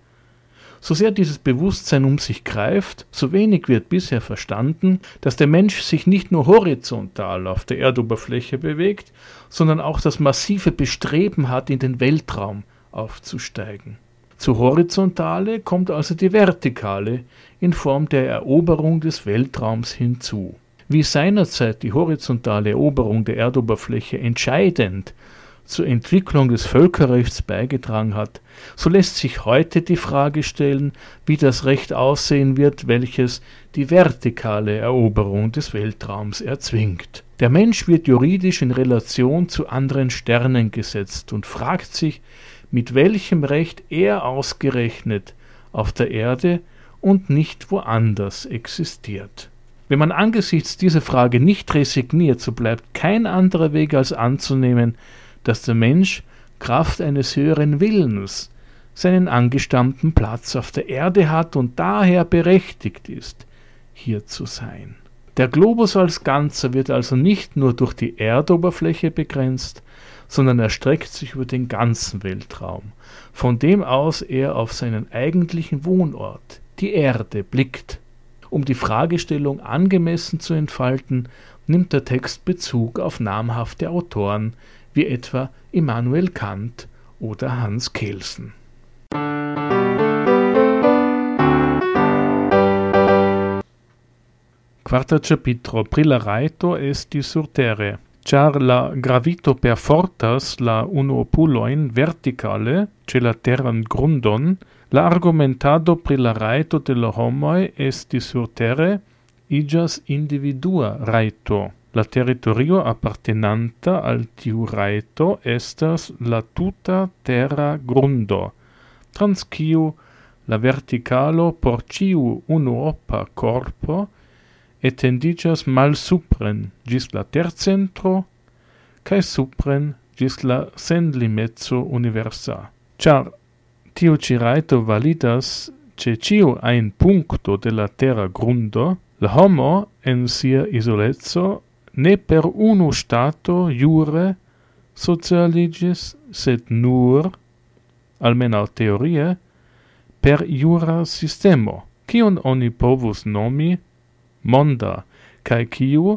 So sehr dieses Bewusstsein um sich greift, so wenig wird bisher verstanden, dass der Mensch sich nicht nur horizontal auf der Erdoberfläche bewegt, sondern auch das massive Bestreben hat, in den Weltraum aufzusteigen. Zur Horizontale kommt also die Vertikale in Form der Eroberung des Weltraums hinzu. Wie seinerzeit die horizontale Eroberung der Erdoberfläche entscheidend zur Entwicklung des Völkerrechts beigetragen hat, so lässt sich heute die Frage stellen, wie das Recht aussehen wird, welches die vertikale Eroberung des Weltraums erzwingt. Der Mensch wird juridisch in Relation zu anderen Sternen gesetzt und fragt sich, mit welchem Recht er ausgerechnet auf der Erde und nicht woanders existiert. Wenn man angesichts dieser Frage nicht resigniert, so bleibt kein anderer Weg als anzunehmen, dass der Mensch Kraft eines höheren Willens seinen angestammten Platz auf der Erde hat und daher berechtigt ist, hier zu sein. Der Globus als Ganzer wird also nicht nur durch die Erdoberfläche begrenzt, sondern erstreckt sich über den ganzen Weltraum, von dem aus er auf seinen eigentlichen Wohnort, die Erde, blickt. Um die Fragestellung angemessen zu entfalten, nimmt der Text Bezug auf namhafte Autoren wie etwa Immanuel Kant oder Hans Kelsen. Quarta capitolo. Pri la rajto esti surtere. Char la gravito perfortas la unuopulojn vertikale ĉe la teran grundon, la argumentado pri la rajto de la homoj esti surtere iĝas individua rajto. La teritorio appartenanta al tiu rajto estas la tuta terra grundo, trans kiu la vertikalo por ĉiu unuopa korpo etendiĝas malsupren ĝis la tercentro kaj supren ĝis la senlimeco universa. Ĉar tiu ĉi rajto validas ĉe ĉiu ajn punkto de la terra grundo, la homo en sia isoleco ne per unu stato jure socialiĝis, sed nur, almenaŭ teorie, per jura sistemo, kiun oni povus nomi monda, kaj kiu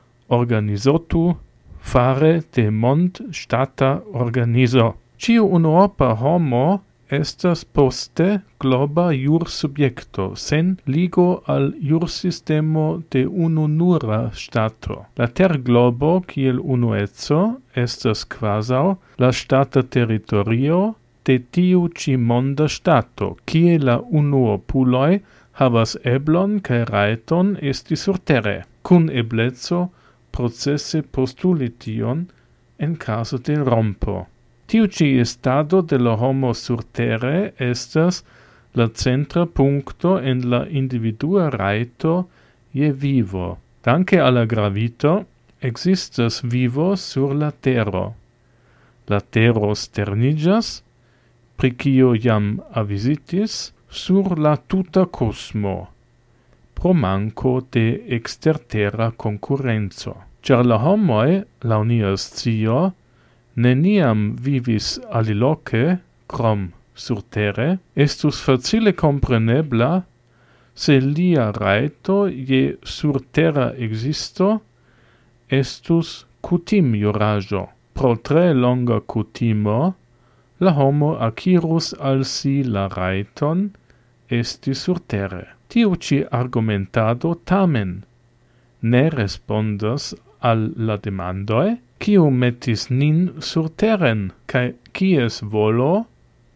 organizotu fare de mond ŝtata organizo. Ĉiu unuopa homo estas poste globa jursubjekto, sen ligo al jursistemo de ununura ŝtato. La terglobo kiel unueco estas kvazaŭ la ŝtata teritorio de tiu ĉi monda ŝtato, kie la unuopuloj havas eblon kaj rajton esti surtere, kun ebleco procese postuli tion en caso de rompo. Tiu ĉi estado de la homo surtere estas la centra punkto en la individua rajto je vivo. Danke al la gravito ekzistas vivo sur la tero. La tero sterniĝas, pri kio jam avizitis, sur la tuta cosmo, pro manco de extertera concurrenzo. Ĉar la homoj, laŭ nia scio, neniam vivis aliloke, krom surtere, estus facile comprenebla se lia rajto je surtera existo estus kutimjuraĵo. Pro tre longa kutimo, la homo akirus al si la rajton esti surtere. Tiu ĉi argumentado tamen ne respondas al la demandoj, kiu metis nin surteren, kaj kies volo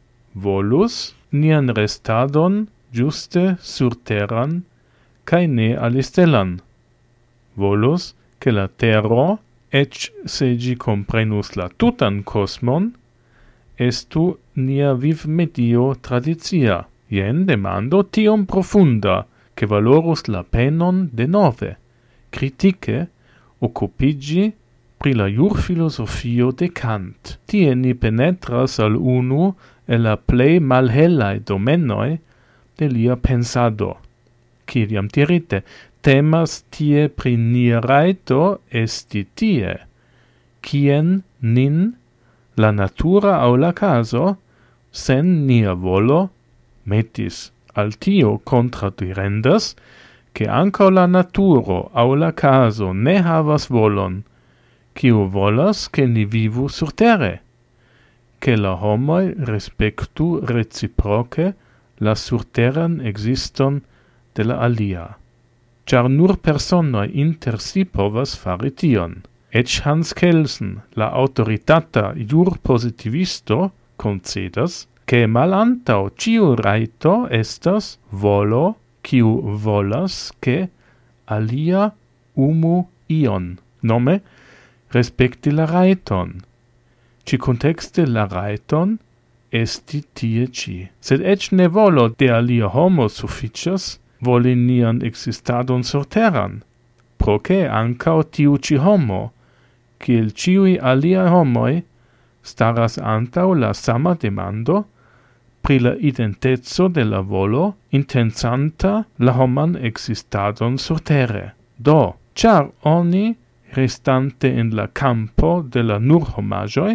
volus nian restadon ĝuste surteran kaj ne alistelan. Volus ke la tero, eĉ se ĝi komprenus la tutan kosmon, estu nia vivmedio tradicia. Jen demando tiom profunda, che valorus la penon de nove, kritike occupigi pri la jurfilosofio de Kant. Tie ni penetras al unu el la plei malhelai domenoi de lia pensado. Ciam dirite, temas tie pri nia rajto esti tie, quien nin la natura aŭ la caso, sen nia volo, metis al tio contradirendas, che ankaŭ la naturo aŭ la caso ne havas volon, kiu volas ke ni vivu surtere, ke la homoj respektu reciproke la surteran existon de la alia. Ĉar nur personoj inter si povas fari tion. Ec Hans Kelsen, la autoritata jur-positivisto, concedas, che malantau ciu rajto estas volo, kiu volas, ke alia umu ion, nome respekti la rajton. Ci contexte la rajton esti tie ci. Sed ec ne volo de alia homo sufficias, voli nian existadon surteran, proque ancao tiu ci homo, kiel ciui alia homoi, staras antau la sama demando pri la identezo de la volo intensanta la homan existadon surtere. Do, char oni, restante en la campo de la nur homajoi,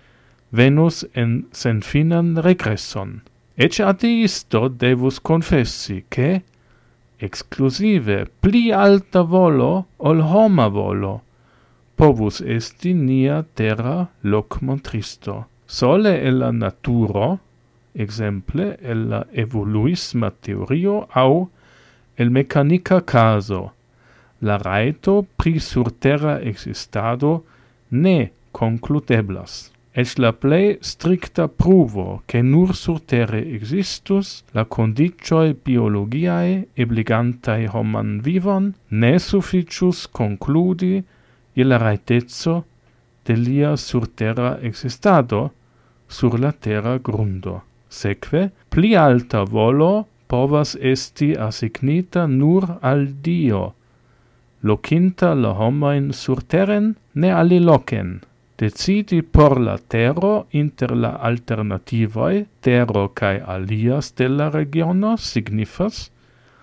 venus en senfinan regresson. Ec ateisto devus confessi che, exclusive pli alta volo ol homa volo, povus esti nia terra loc montristo. Sole el la naturo, exemple el la evoluisma teorio au el mecanica caso, la raito pri surterra existado ne concludeblas. Ec la plei stricta pruvo che nur surterre existus la condicioi biologiae obligantae homan vivon ne sufficius concludi il raitezzo de lia surterra existado sur la terra grundo. Seque, pli alta volo povas esti assignita nur al Dio, locinta la homoin surterren ne alilocen. Decidi por la terro inter la alternativoi terro cae alia stella regiono signifas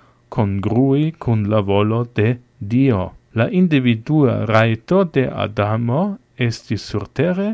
congrui cun la volo de Dio. La individua raito de Adamo esti surterre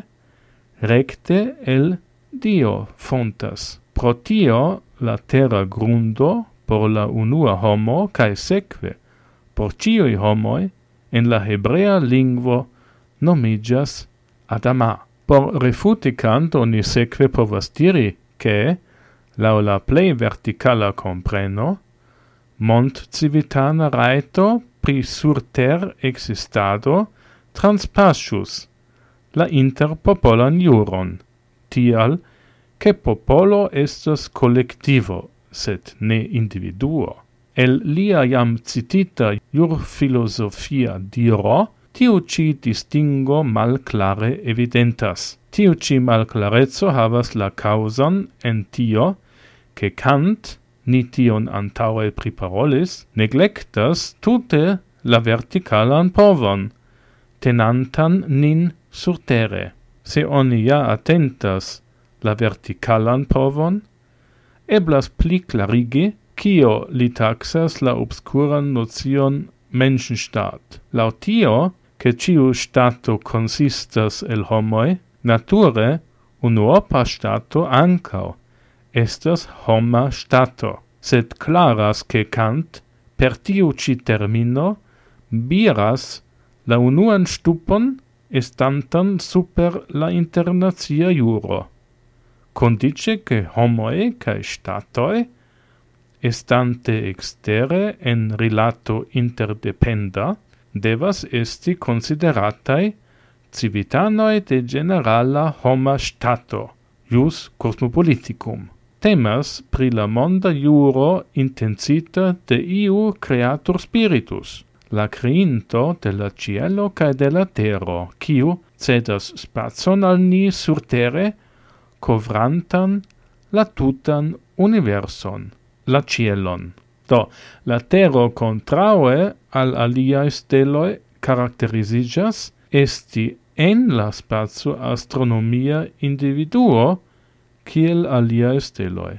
recte el Dio fontas. Pro tio la terra grundo por la unua homo cae seque por ciui homoi en la hebrea lingvo nomigas Adama. Por refuticant oni seque povas diri che, lau la plei verticala compreno, mont civitana raito pri surter existado transpassus la interpopolan juron, tial che popolo estas collectivo, sed ne individuo. El lia jam citita jur filosofia diro, tiu ci distingo malclare evidentas. Tiu ci malclarezzo havas la causan en tio, che Kant, ni tion antaue priparolis, neglectas tute la verticalan povon, tenantan nin surterre. Se oni ja attentas la verticalan povon, eblas pli clarigi, cio li taxas la obscuran notion Menschenstaat. Lau tio, che ciu stato consistas el homoi, nature unuopa stato ancao estas homa stato, sed claras che Kant per tiu ci termino biras la unuan stupon estantan super la internazia juro. Condice che homoi cae statoi estante extere en rilato interdependa devas esti consideratai civitanoi de generala homa stato, ius cosmopoliticum. Temas pri la monda juro intensita de iu creator spiritus, la creinto de la cielo cae de la terro, quiu cedas spazon al ni surterre, covrantan la tutan universon, la cielon. Do, la terro contraue al aliae steloi caracterisigas esti en la spazio astronomia individuo kiel aliae steloi.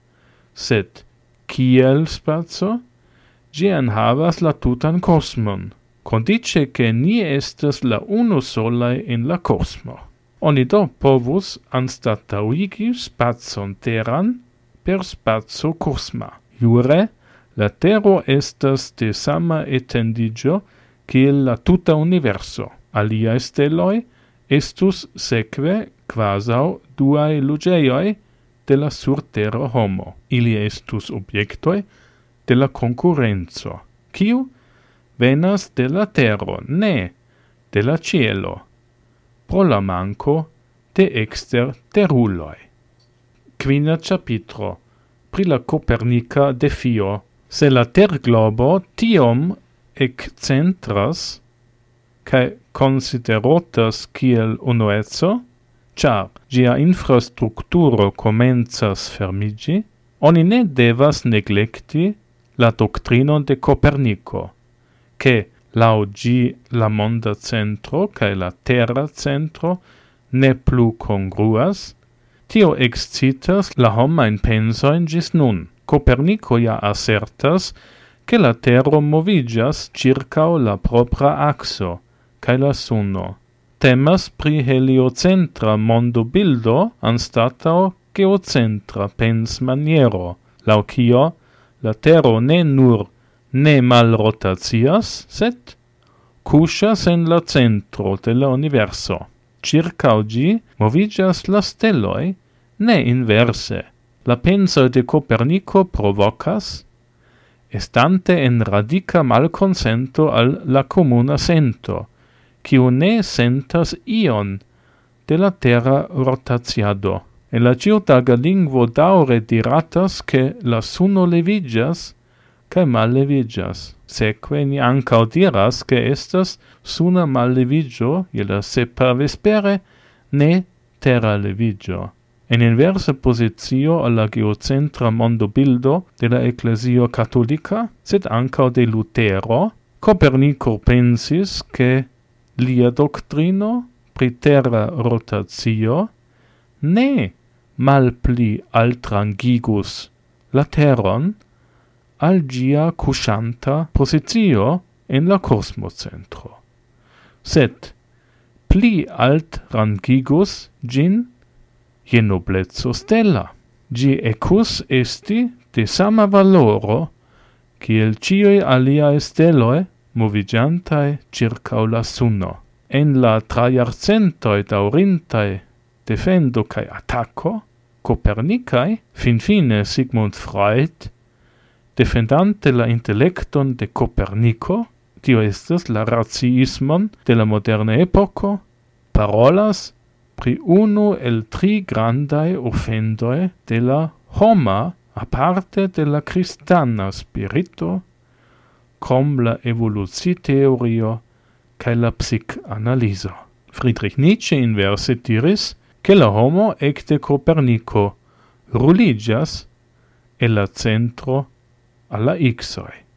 Sed, kiel spazio? Gian havas la tutan cosmon, condice che ni estas la uno solae in la cosmo. Oni do povus anstatauigi spazon terran per spazio cosma. Jure, la terro estas de sama etendigio kiel la tuta universo. Aliae steloi estus seque quasau duae lugeioi de la surterra homo. Ili estus objectoi de la concurrenzo, quiu venas de la terro, ne de la cielo, pro la manco de exter teruloi. Quina capitro pri la Copernica defio. Se la terglobo tiom excentras cae considerotas kiel unuezzo, char gia infrastructuro comenzas fermigi, oni ne devas neglecti la doctrinon de Copernico, che lau gi la monda centro cae la terra centro ne plu congruas, tio excitas la homain pensoin gis nun. Copernico ja assertas che la terra movigas circao la propra axo, cae la suno. Temas pri heliocentra mondo bildo anstatao geocentra pens maniero, lau cio la terra ne nur ne mal rotatias, sed cushas en la centro de la universo. Circau gi movigas la steloi, ne inverse. La penso de Copernico provocas, estante en radica malconsento al la comuna sento, quiu ne sentas ion de la terra rotatiado. En la ciutaga lingvo daure diratas che la suno levigas, cae mal levigas. Seque ni ancao diras che estas suna mal levigio, je la sepa vespere, ne terra levigio. En inversa positio alla geocentra mondo bildo de la Ecclesio Catholica, sed ancao de Lutero, Copernico pensis che lia doctrino pri terra rotatio ne malpli altrangigus la terron al gia cushanta positio en la cosmocentro, sed pli altrangigus gin je noblezzo stella. Gi ecus esti de sama valoro kiel cioi aliae steloe movigiantae circau la suno. En la traiarcentoi daurintae defendo cae attacco, Copernicae, fin fine Sigmund Freud, defendante la intellecton de Copernico, tio estes la raciismon de la moderna epoco, parolas pri unu el tri grandae offendoe de la homa aparte de la cristana spirito, com la evoluci-teorio cae la psic-analiso. Friedrich Nietzsche inverse diris che la homo ecte Copernico ruligias e la centro alla ixoi.